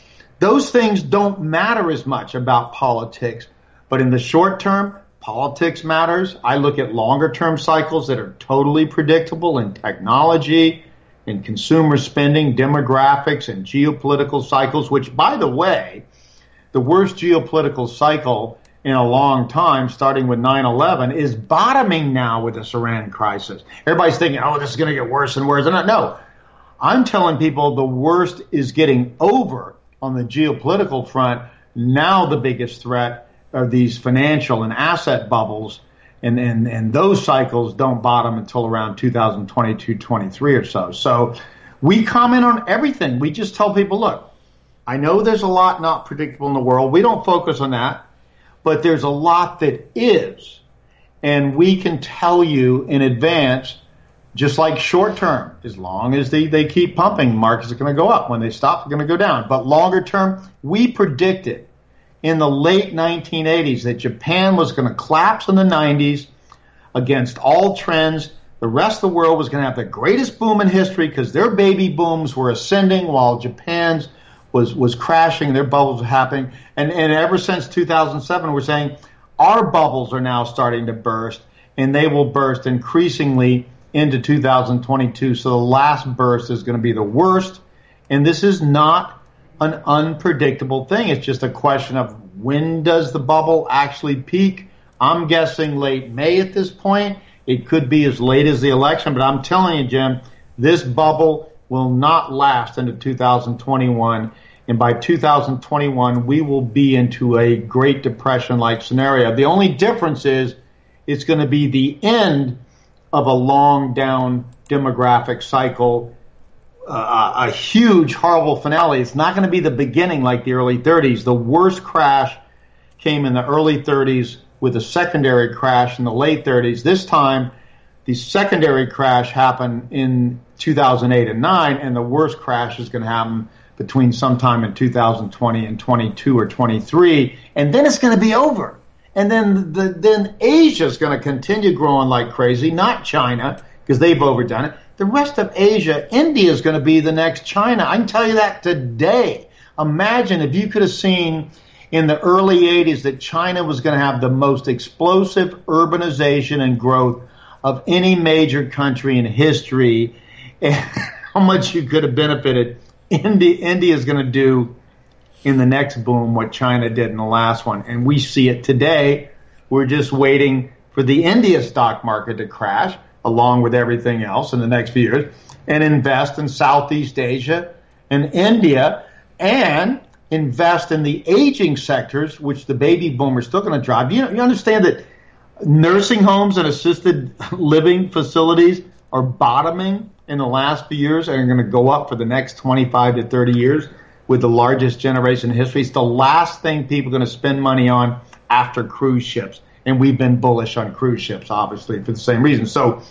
those things don't matter as much about politics. But in the short term, politics matters. I look at longer term cycles that are totally predictable in technology, in consumer spending, demographics, and geopolitical cycles, which, by the way, the worst geopolitical cycle in a long time, starting with nine eleven, is bottoming now with this Iran crisis. Everybody's thinking, oh, this is going to get worse and worse. And no, I'm telling people the worst is getting over on the geopolitical front. Now the biggest threat are these financial and asset bubbles, and, and, and those cycles don't bottom until around two thousand twenty-two, twenty-three or so. So we comment on everything. We just tell people, look, I know there's a lot not predictable in the world. We don't focus on that. But there's a lot that is, and we can tell you in advance, just like short term, as long as they, they keep pumping, markets are going to go up. When they stop, they're going to go down. But longer term, we predicted in the late nineteen eighties that Japan was going to collapse in the nineties against all trends. The rest of the world was going to have the greatest boom in history because their baby booms were ascending while Japan's was was crashing, their bubbles were happening. And, and ever since two thousand seven, we're saying our bubbles are now starting to burst, and they will burst increasingly into two thousand twenty-two. So the last burst is going to be the worst. And this is not an unpredictable thing. It's just a question of when does the bubble actually peak? I'm guessing late May at this point. It could be as late as the election, but I'm telling you, Jim, this bubble will not last into two thousand twenty-one. And by two thousand twenty-one, we will be into a Great Depression-like scenario. The only difference is it's going to be the end of a long down demographic cycle, uh, a huge, horrible finale. It's not going to be the beginning like the early thirties. The worst crash came in the early thirties with a secondary crash in the late thirties. This time, the secondary crash happened in two thousand eight and nine, and the worst crash is going to happen between sometime in two thousand twenty and twenty-two or twenty-three, and then it's going to be over. And then the, then Asia is going to continue growing like crazy, not China, because they've overdone it. The rest of Asia, India is going to be the next China. I can tell you that today. Imagine if you could have seen in the early eighties that China was going to have the most explosive urbanization and growth of any major country in history, and how much you could have benefited. India, India is going to do in the next boom what China did in the last one. And we see it today. We're just waiting for the India stock market to crash, along with everything else in the next few years, and invest in Southeast Asia and India, and invest in the aging sectors, which the baby boomers still going to drive. You, you understand that nursing homes and assisted living facilities are bottoming in the last few years and are going to go up for the next twenty-five to thirty years with the largest generation in history. It's the last thing people are going to spend money on after cruise ships. And we've been bullish on cruise ships, obviously, for the same reason. So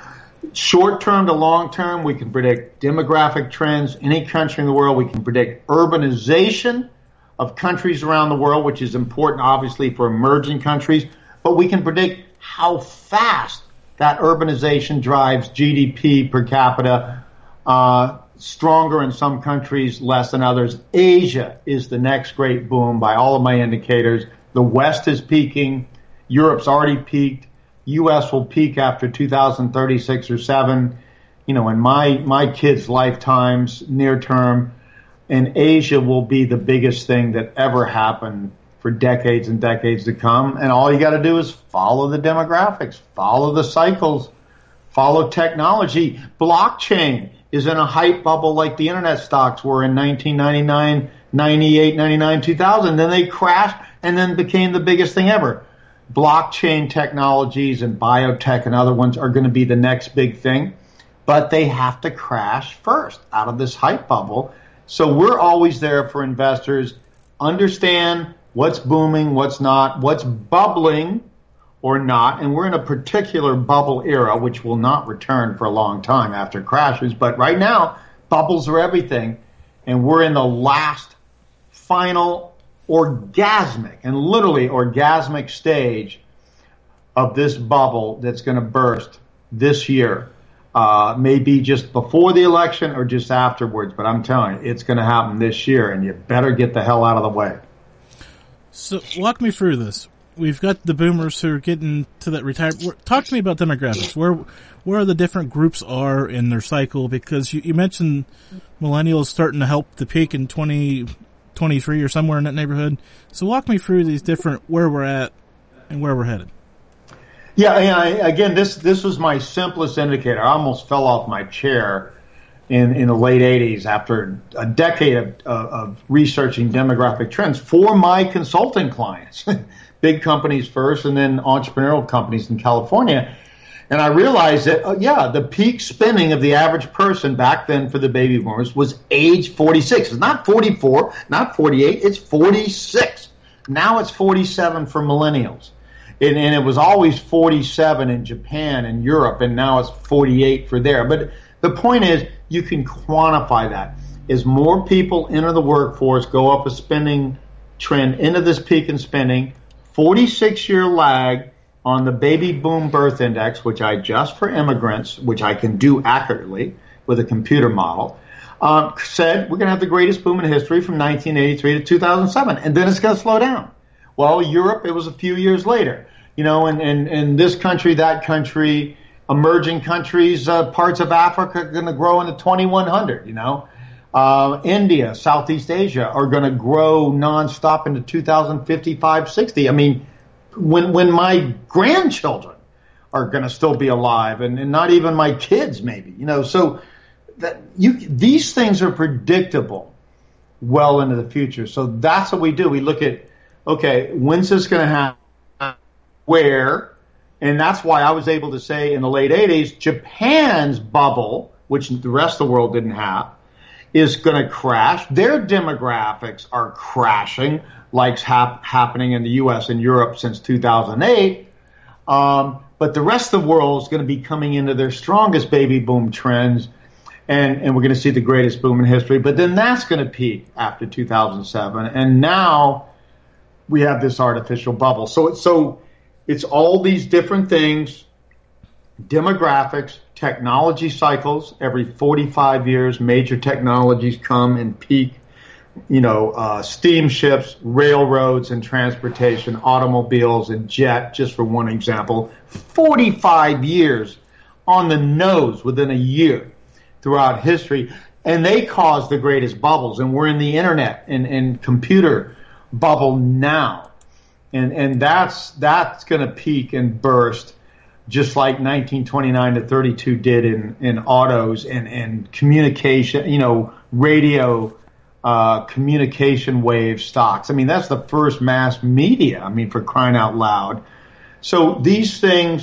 short term to long term, we can predict demographic trends. Any country in the world, we can predict urbanization of countries around the world, which is important, obviously, for emerging countries. But we can predict how fast that urbanization drives G D P per capita, uh, stronger in some countries, less than others. Asia is the next great boom by all of my indicators. The West is peaking. Europe's already peaked. U S will peak after two thousand thirty-six or seven. You know, in my, my kids' lifetimes, near term, and Asia will be the biggest thing that ever happened for decades and decades to come. And all you got to do is follow the demographics, follow the cycles, follow technology. Blockchain is in a hype bubble like the internet stocks were in nineteen ninety-nine, ninety-eight, ninety-nine, two thousand. Then they crashed and then became the biggest thing ever. Blockchain technologies and biotech and other ones are going to be the next big thing, but they have to crash first out of this hype bubble. So we're always there for investors. Understand what's booming, what's not, what's bubbling or not. And we're in a particular bubble era, which will not return for a long time after crashes. But right now, bubbles are everything, and we're in the last final orgasmic and literally orgasmic stage of this bubble that's going to burst this year. Uh, maybe just before the election or just afterwards, but I'm telling you, it's going to happen this year, and you better get the hell out of the way. So walk me through this. We've got the boomers who are getting to that retirement. Talk to me about demographics. Where where the different groups are in their cycle, because you, you mentioned millennials starting to help the peak in twenty twenty-three or somewhere in that neighborhood. So walk me through these different, where we're at and where we're headed. Yeah, yeah. Again, this this was my simplest indicator. I almost fell off my chair in, in the late eighties after a decade of, of, of researching demographic trends for my consulting clients. Big companies first and then entrepreneurial companies in California. And I realized that, uh, yeah, the peak spending of the average person back then for the baby boomers was age forty-six. It's not forty-four, not forty-eight, it's forty-six. Now it's forty-seven for millennials. And, and it was always forty-seven in Japan and Europe, and now it's forty-eight for there. But the point is, you can quantify that. As more people enter the workforce, go up a spending trend into this peak in spending, forty-six-year lag on the baby boom birth index, which I adjust for immigrants, which I can do accurately with a computer model, uh, said we're going to have the greatest boom in history from nineteen eighty-three to two thousand seven, and then it's going to slow down. Well, Europe, it was a few years later. You know, and, and, and this country, that country, emerging countries, uh, parts of Africa are going to grow into twenty-one hundred, you know. Uh, India, Southeast Asia are going to grow nonstop into two thousand fifty-five, sixty. I mean, when when my grandchildren are going to still be alive, and, and not even my kids, maybe, you know. So that you these things are predictable well into the future. So that's what we do. We look at, okay, when's this going to happen? Where? And that's why I was able to say in the late eighties, Japan's bubble, which the rest of the world didn't have, is going to crash. Their demographics are crashing, like's hap- happening in the U S and Europe since two thousand eight. Um, but the rest of the world is going to be coming into their strongest baby boom trends, and, and we're going to see the greatest boom in history. But then that's going to peak after two thousand seven, and now we have this artificial bubble. So it's so. It's all these different things, demographics, technology cycles. Every forty-five years, major technologies come and peak. You know, uh, steamships, railroads and transportation, automobiles and jet, just for one example. forty-five years on the nose within a year throughout history. And they cause the greatest bubbles. And we're in the internet and, and computer bubble now. And and that's that's going to peak and burst just like nineteen twenty-nine to thirty-two did in, in autos and, and communication, you know, radio uh, communication wave stocks. I mean, that's the first mass media, I mean, for crying out loud. So these things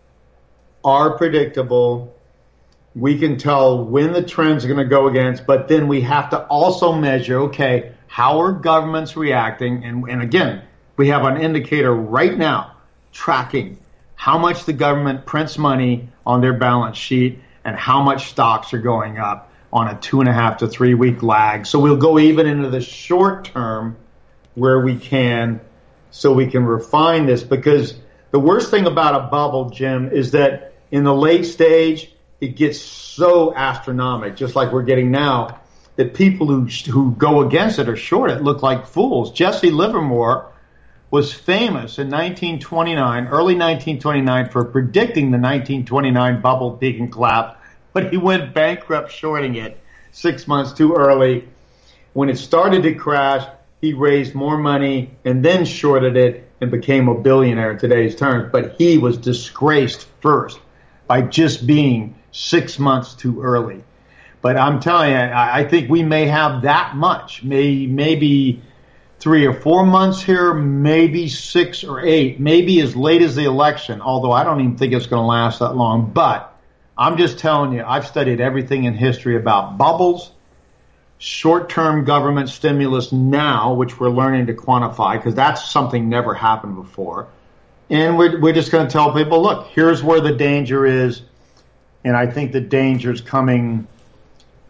are predictable. We can tell when the trends are going to go against, but then we have to also measure, okay, how are governments reacting? And, and again, we have an indicator right now tracking how much the government prints money on their balance sheet and how much stocks are going up on a two and a half to three week lag. So we'll go even into the short term where we can, so we can refine this, because the worst thing about a bubble, Jim, is that in the late stage, it gets so astronomical, just like we're getting now, that people who who go against it or short it look like fools. Jesse Livermore was famous in nineteen twenty-nine, early nineteen twenty-nine, for predicting the nineteen twenty-nine bubble peak and collapse, but he went bankrupt shorting it six months too early. When it started to crash, he raised more money and then shorted it and became a billionaire in today's terms. But he was disgraced first by just being six months too early. But I'm telling you, I think we may have that much, may, maybe three or four months here, maybe six or eight, maybe as late as the election, although I don't even think it's going to last that long. But I'm just telling you, I've studied everything in history about bubbles, short-term government stimulus now, which we're learning to quantify, because that's something never happened before. And we're, we're just going to tell people, look, here's where the danger is. And I think the danger is coming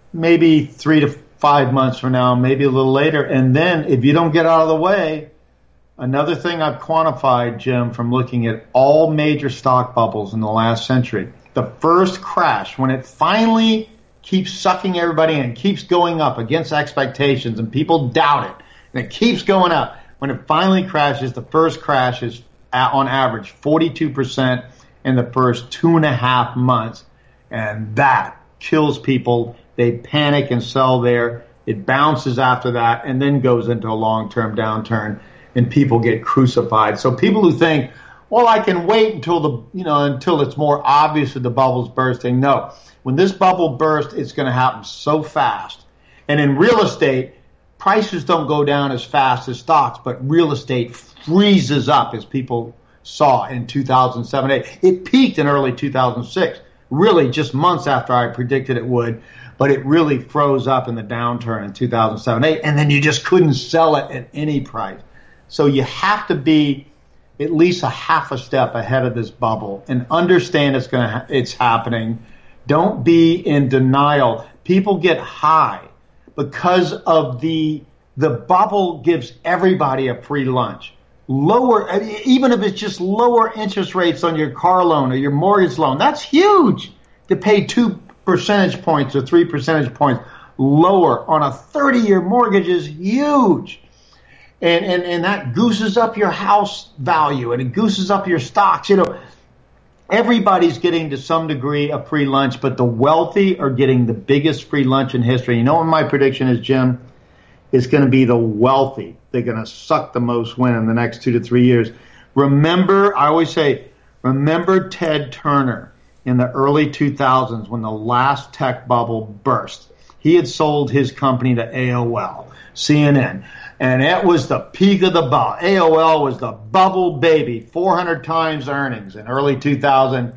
maybe three to five months from now, maybe a little later. And then if you don't get out of the way, another thing I've quantified, Jim, from looking at all major stock bubbles in the last century, the first crash, when it finally keeps sucking everybody in, keeps going up against expectations and people doubt it, and it keeps going up. When it finally crashes, the first crash is on average forty-two percent in the first two and a half months. And that kills people. They panic and sell there. It bounces after that and then goes into a long-term downturn and people get crucified. So people who think, well, I can wait until the, you know, until it's more obvious that the bubble's bursting. No, when this bubble bursts, it's going to happen so fast. And in real estate, prices don't go down as fast as stocks, but real estate freezes up, as people saw in two thousand seven eight. It peaked in early two thousand six, really just months after I predicted it would, but it really froze up in the downturn in two thousand seven eight, and then you just couldn't sell it at any price. So you have to be at least a half a step ahead of this bubble and understand it's going to ha- it's happening. Don't be in denial. People get high because of the the bubble gives everybody a free lunch. Lower, even if it's just lower interest rates on your car loan or your mortgage loan, that's huge. To pay two percentage points or three percentage points lower on a thirty-year mortgage is huge. And, and, and that gooses up your house value and it gooses up your stocks. You know, everybody's getting to some degree a free lunch, but the wealthy are getting the biggest free lunch in history. You know what my prediction is, Jim? It's going to be the wealthy. They're going to suck the most wind in the next two to three years. Remember, I always say, remember Ted Turner in the early two thousands when the last tech bubble burst. He had sold his company to A O L, C N N, and it was the peak of the bubble. A O L was the bubble baby, four hundred times earnings in early two thousand.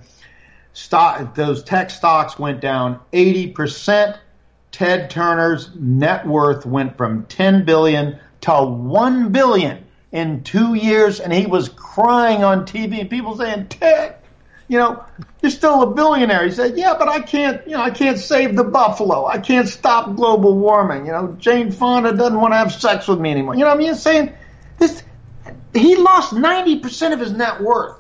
Stock, those tech stocks went down eighty percent. Ted Turner's net worth went from ten billion dollars to one billion dollars in two years, and he was crying on T V, and people saying, Ted, you know, you're still a billionaire. He said, yeah, but I can't, you know, I can't save the buffalo. I can't stop global warming. You know, Jane Fonda doesn't want to have sex with me anymore. You know what I mean? Saying this, he lost ninety percent of his net worth.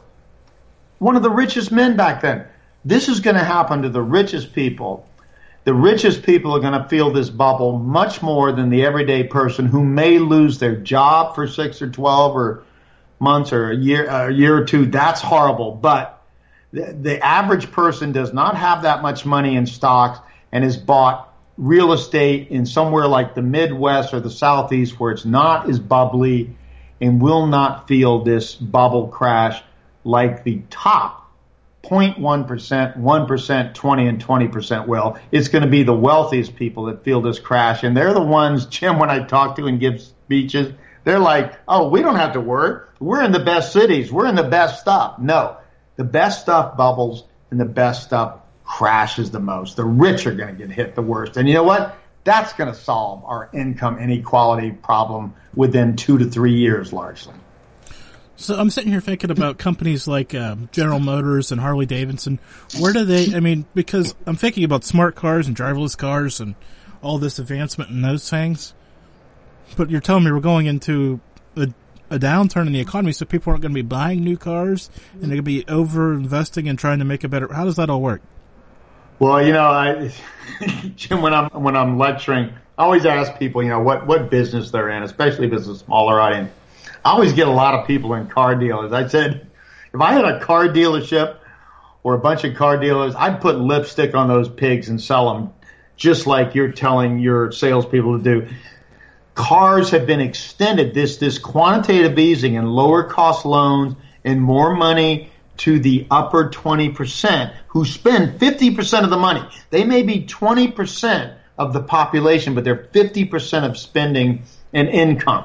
One of the richest men back then. This is going to happen to the richest people. The richest people are going to feel this bubble much more than the everyday person who may lose their job for six or twelve or months or a year, a year or two. That's horrible. But the, the average person does not have that much money in stocks and has bought real estate in somewhere like the Midwest or the Southeast where it's not as bubbly and will not feel this bubble crash like the top zero point one percent, one percent, twenty, and twenty percent will. It's going to be the wealthiest people that feel this crash. And they're the ones, Jim, when I talk to and give speeches, they're like, oh, we don't have to worry. We're in the best cities. We're in the best stuff. No, the best stuff bubbles and the best stuff crashes the most. The rich are going to get hit the worst. And you know what? That's going to solve our income inequality problem within two to three years, largely. So I'm sitting here thinking about companies like um, General Motors and Harley Davidson. Where do they, I mean, because I'm thinking about smart cars and driverless cars and all this advancement in those things. But you're telling me we're going into a, a downturn in the economy, so people aren't going to be buying new cars and they're going to be over-investing and trying to make a better, how does that all work? Well, you know, I, Jim, when I'm, when I'm lecturing, I always ask people, you know, what, what business they're in, especially if it's a smaller audience. I always get a lot of people in car dealers. I said, if I had a car dealership or a bunch of car dealers, I'd put lipstick on those pigs and sell them just like you're telling your salespeople to do. Cars have been extended, this, this quantitative easing and lower cost loans and more money to the upper twenty percent who spend fifty percent of the money. They may be twenty percent of the population, but they're fifty percent of spending and income.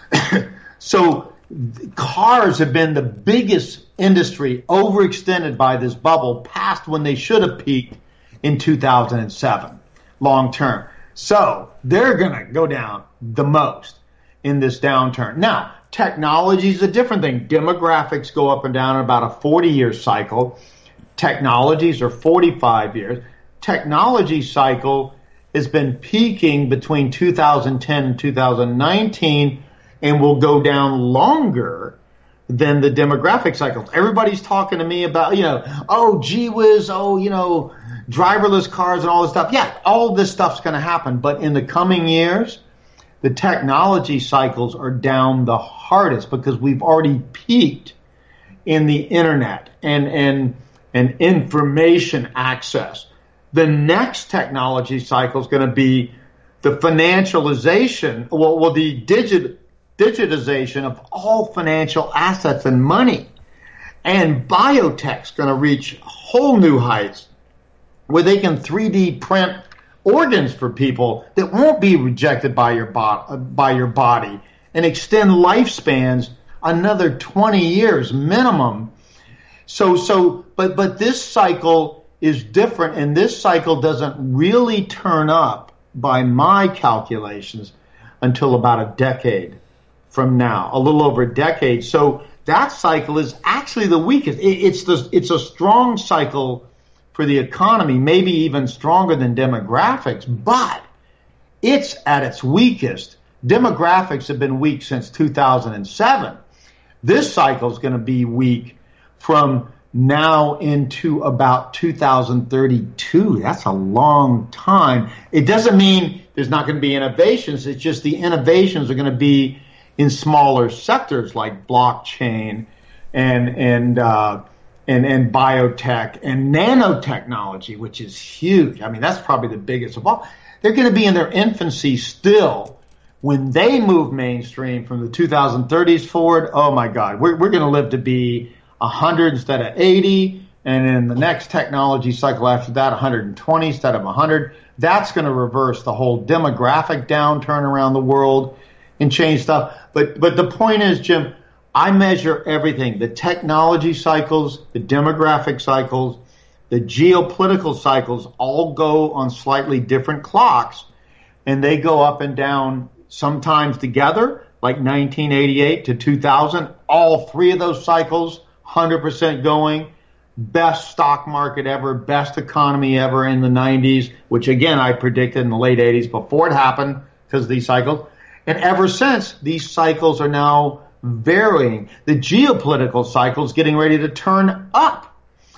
So cars have been the biggest industry overextended by this bubble past when they should have peaked in two thousand seven long term. So they're going to go down the most in this downturn. Now, technology is a different thing. Demographics go up and down in about a forty-year cycle. Technologies are forty-five years. Technology cycle has been peaking between two thousand ten and two thousand nineteen and will go down longer than the demographic cycles. Everybody's talking to me about, you know, oh, gee whiz, oh, you know, driverless cars and all this stuff. Yeah, all this stuff's going to happen. But in the coming years, the technology cycles are down the hardest because we've already peaked in the internet and, and, and information access. The next technology cycle is going to be the financialization, well, well the digit, digitization of all financial assets and money. And biotech's going to reach whole new heights where they can three D print organs for people that won't be rejected by your, bo- by your body and extend lifespans another twenty years minimum. So, so, but, but this cycle is different, and this cycle doesn't really turn up by my calculations until about a decade from now, a little over a decade. So that cycle is actually the weakest. It, it's the, it's a strong cycle for the economy, maybe even stronger than demographics, but it's at its weakest. Demographics have been weak since two thousand seven. This cycle is going to be weak from now into about two thousand thirty-two. That's a long time. It doesn't mean there's not going to be innovations. It's just the innovations are going to be in smaller sectors like blockchain and and uh, and and biotech and nanotechnology, which is huge. I mean, that's probably the biggest of all. They're going to be in their infancy still when they move mainstream from the two thousand thirties forward. Oh my God, we're we're going to live to be one hundred instead of eighty, and in the next technology cycle after that, one hundred twenty instead of one hundred. That's going to reverse the whole demographic downturn around the world and change stuff. But but the point is, Jim, I measure everything. The technology cycles, the demographic cycles, the geopolitical cycles all go on slightly different clocks, and they go up and down sometimes together, like nineteen eighty-eight to two thousand. All three of those cycles, one hundred percent going. Best stock market ever, best economy ever in the nineties, which again I predicted in the late eighties before it happened because of these cycles. And ever since, these cycles are now varying. The geopolitical cycle is getting ready to turn up.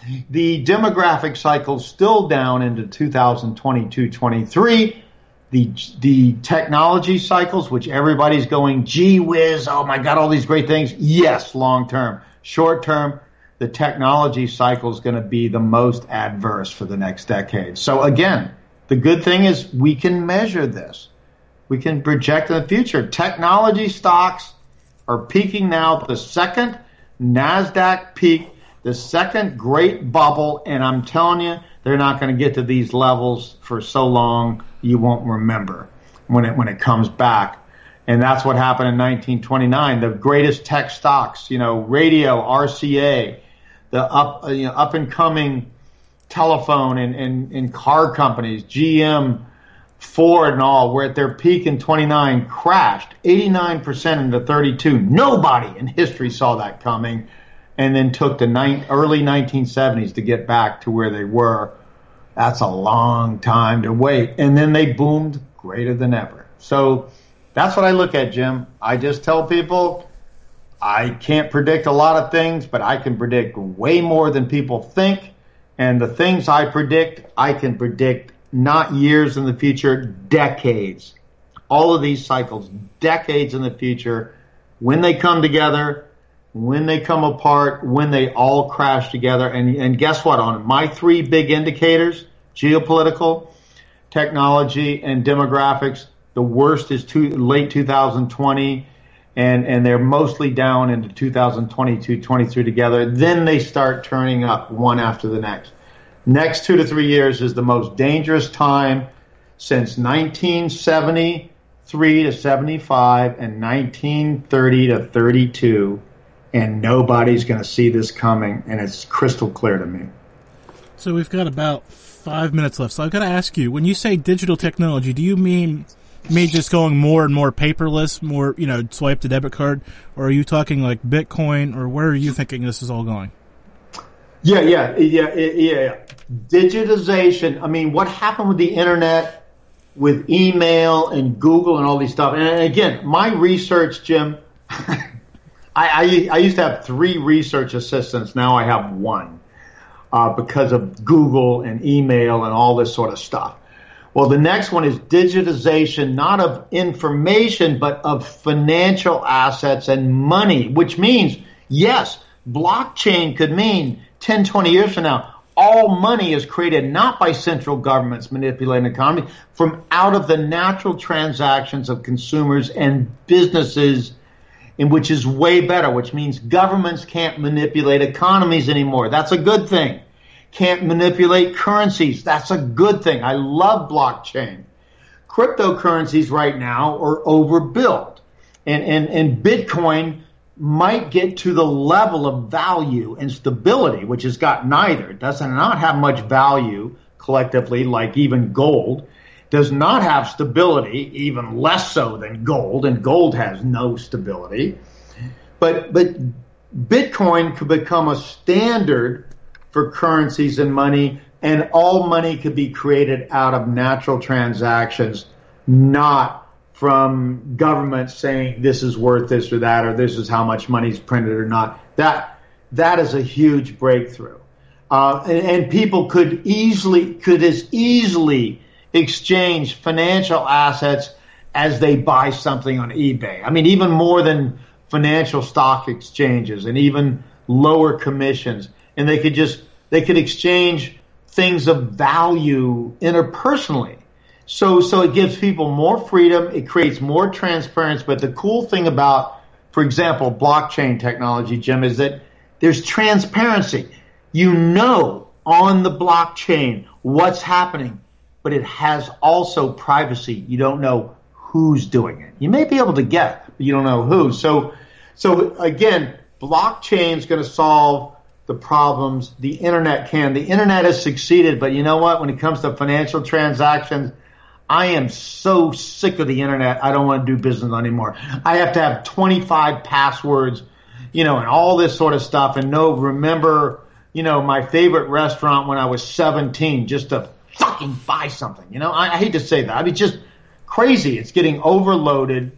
The demographic cycle is still down into two thousand twenty-two twenty-three. The the technology cycles, which everybody's going, gee whiz, oh my God, all these great things. Yes, long term. Short term, the technology cycle is going to be the most adverse for the next decade. So again, the good thing is we can measure this. We can project in the future. Technology stocks are peaking now. The second NASDAQ peak, the second great bubble, and I'm telling you, they're not going to get to these levels for so long you won't remember when it when it comes back. And that's what happened in nineteen twenty-nine. The greatest tech stocks, you know, radio, R C A, the up you know up and coming telephone and, and, and car companies, G M, Ford and all, were at their peak in twenty-nine, crashed eighty-nine percent into thirty-two. Nobody in history saw that coming, and then took the ni- early nineteen seventies to get back to where they were. That's a long time to wait. And then they boomed greater than ever. So that's what I look at, Jim. I just tell people I can't predict a lot of things, but I can predict way more than people think. And the things I predict, I can predict not years in the future, decades. All of these cycles, decades in the future, when they come together, when they come apart, when they all crash together. And, and guess what? On my three big indicators, geopolitical, technology, and demographics, the worst is two, late two thousand twenty, and, and they're mostly down into two thousand twenty-two, twenty-three together. Then they start turning up one after the next. Next two to three years is the most dangerous time since nineteen seventy-three to seventy-five and nineteen thirty to thirty-two, and nobody's going to see this coming, and it's crystal clear to me. So we've got about five minutes left. So I've got to ask you, when you say digital technology, do you mean me just going more and more paperless, more, you know, swipe the debit card, or are you talking like Bitcoin, or where are you thinking this is all going? Yeah, yeah, yeah, yeah, yeah. Digitization. I mean, what happened with the internet with email and Google and all these stuff. And again, my research, Jim, I, I, I used to have three research assistants. Now I have one uh, because of Google and email and all this sort of stuff. Well, the next one is digitization, not of information, but of financial assets and money, which means, yes, blockchain could mean ten, twenty years from now, all money is created not by central governments manipulating the economy, from out of the natural transactions of consumers and businesses, in which is way better, which means governments can't manipulate economies anymore. That's a good thing. Can't manipulate currencies. That's a good thing. I love blockchain. Cryptocurrencies right now are overbuilt. And, and, and Bitcoin might get to the level of value and stability, which has got neither. It does not have much value collectively, like even gold. Does not have stability, even less so than gold, and gold has no stability. But, but Bitcoin could become a standard for currencies and money, and all money could be created out of natural transactions, not from governments saying this is worth this or that, or this is how much money is printed or not. That that is a huge breakthrough, uh, and, and people could easily could as easily exchange financial assets as they buy something on eBay. I mean, even more than financial stock exchanges, and even lower commissions. And they could just, they could exchange things of value interpersonally. So, so it gives people more freedom. It creates more transparency. But the cool thing about, for example, blockchain technology, Jim, is that there's transparency. You know on the blockchain what's happening, but it has also privacy. You don't know who's doing it. You may be able to get, but you don't know who. So, so again, blockchain is going to solve the problems the internet can. The internet has succeeded, but you know what? When it comes to financial transactions, I am so sick of the internet. I don't want to do business anymore. I have to have twenty-five passwords, you know, and all this sort of stuff. And no, remember, you know, my favorite restaurant when I was seventeen, just to fucking buy something. You know, I, I hate to say that. I mean, just crazy. It's getting overloaded.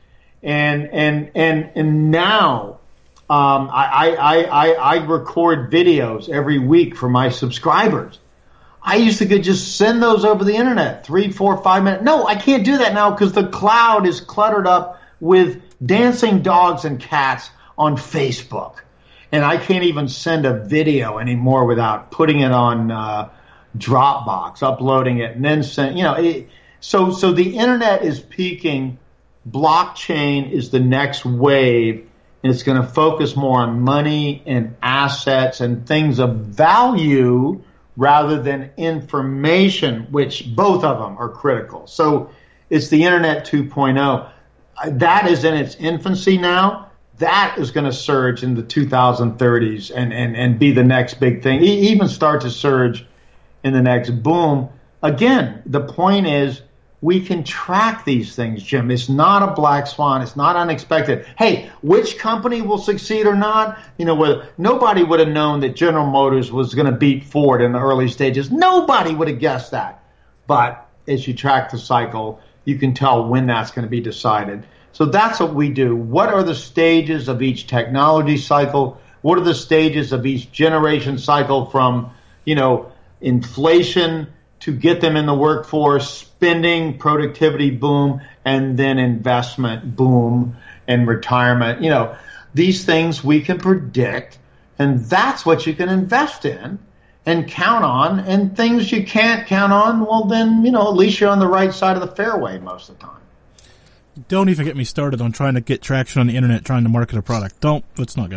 And, and, and, and now, Um, I, I, I, I record videos every week for my subscribers. I used to could just send those over the internet, three, four, five minutes. No, I can't do that now because the cloud is cluttered up with dancing dogs and cats on Facebook. And I can't even send a video anymore without putting it on uh, Dropbox, uploading it, and then send, you know. It, so, so the internet is peaking. Blockchain is the next wave. And it's going to focus more on money and assets and things of value rather than information, which both of them are critical. So it's the Internet two point oh. That is in its infancy now. That is going to surge in the two thousand thirties and, and, and be the next big thing, e- even start to surge in the next boom. Again, the point is, we can track these things, Jim. It's not a black swan. It's not unexpected. Hey, which company will succeed or not? You know, whether, nobody would have known that General Motors was going to beat Ford in the early stages. Nobody would have guessed that. But as you track the cycle, you can tell when that's going to be decided. So that's what we do. What are the stages of each technology cycle? What are the stages of each generation cycle from, you know, inflation to get them in the workforce, spending, productivity boom, and then investment boom and retirement. You know, these things we can predict, and that's what you can invest in and count on. And things you can't count on, well, then, you know, at least you're on the right side of the fairway most of the time. Don't even get me started on trying to get traction on the internet, trying to market a product. Don't. Let's not go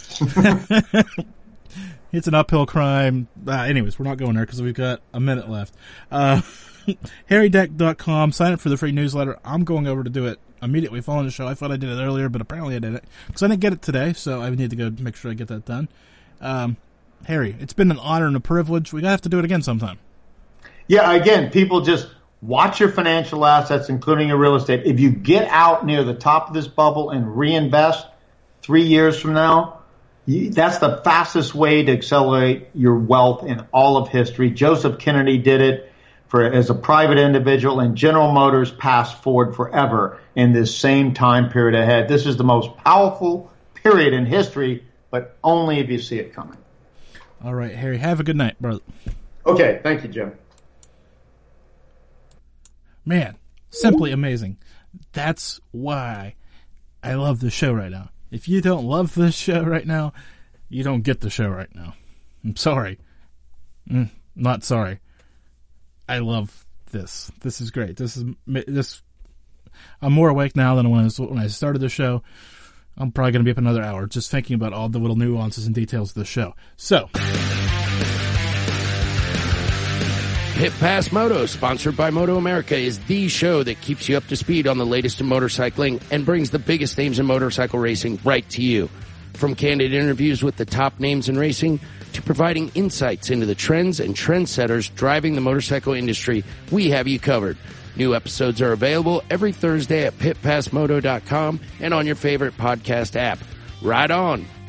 there. It's an uphill climb. Uh, anyways, we're not going there because we've got a minute left. Uh, Harry Deck dot com. Sign up for the free newsletter. I'm going over to do it immediately following the show. I thought I did it earlier, but apparently I did it because I didn't get it today, so I need to go make sure I get that done. Um, Harry, it's been an honor and a privilege. We have to do it again sometime. Yeah, again, people just watch your financial assets, including your real estate. If you get out near the top of this bubble and reinvest three years from now, that's the fastest way to accelerate your wealth in all of history. Joseph Kennedy did it for as a private individual, and General Motors passed Ford forever in this same time period ahead. This is the most powerful period in history, but only if you see it coming. All right, Harry, have a good night, brother. Okay, thank you, Jim. Man, simply amazing. That's why I love this show right now. If you don't love this show right now, you don't get the show right now. I'm sorry. Mm, not sorry. I love this. This is great. This is this. I'm more awake now than when I, was, when I started the show. I'm probably going to be up another hour just thinking about all the little nuances and details of the show. So, Pit Pass Moto, sponsored by Moto America, is the show that keeps you up to speed on the latest in motorcycling and brings the biggest names in motorcycle racing right to you. From candid interviews with the top names in racing to providing insights into the trends and trendsetters driving the motorcycle industry, we have you covered. New episodes are available every Thursday at pit pass moto dot com and on your favorite podcast app. Ride on!